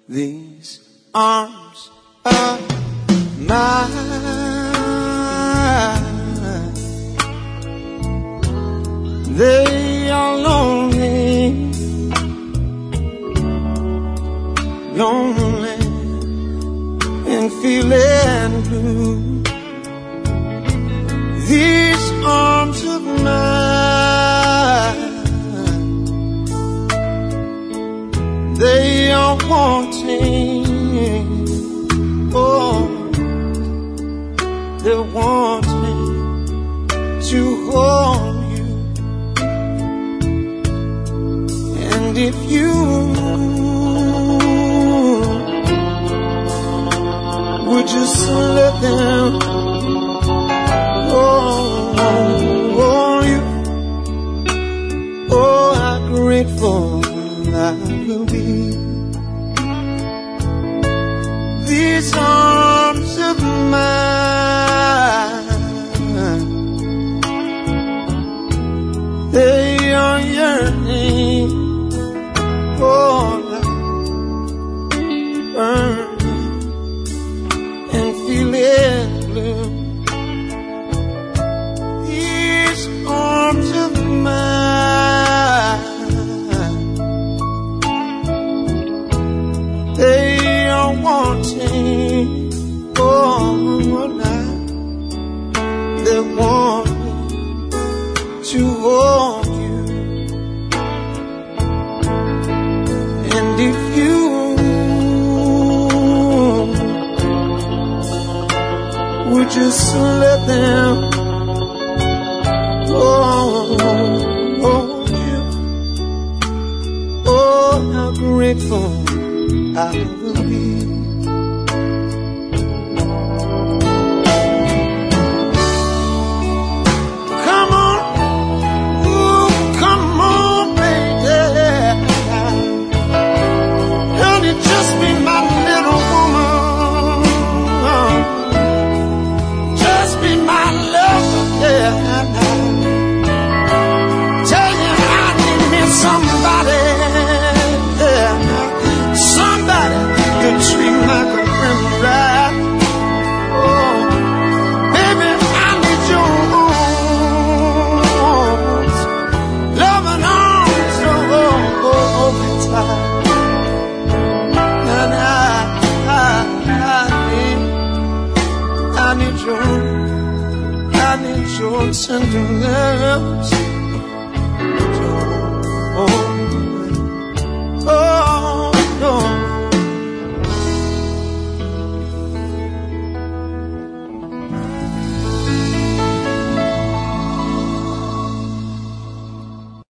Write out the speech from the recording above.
These arms of mine, they are lonely, lonely and feeling blue. These arms of mine, they are wanting, oh, they're wanting to hold you. And if you would just let them, oh, you, oh, how grateful I will be. These arms of mine, they are yearning, oh, burning and feeling blue. These arms of mine, they are wanting, oh, now they're wanting to hold you. And if you would just let them, oh, you, oh, how grateful I will be. Come on, ooh, come on, baby. Honey, just be my little woman. Just be my lover, yeah. Tell you I need me somebody, yeah. Somebody to treat my girlfriend right. Oh, baby, I need your arms, loving arms, oh, tight. And I need your tender lips.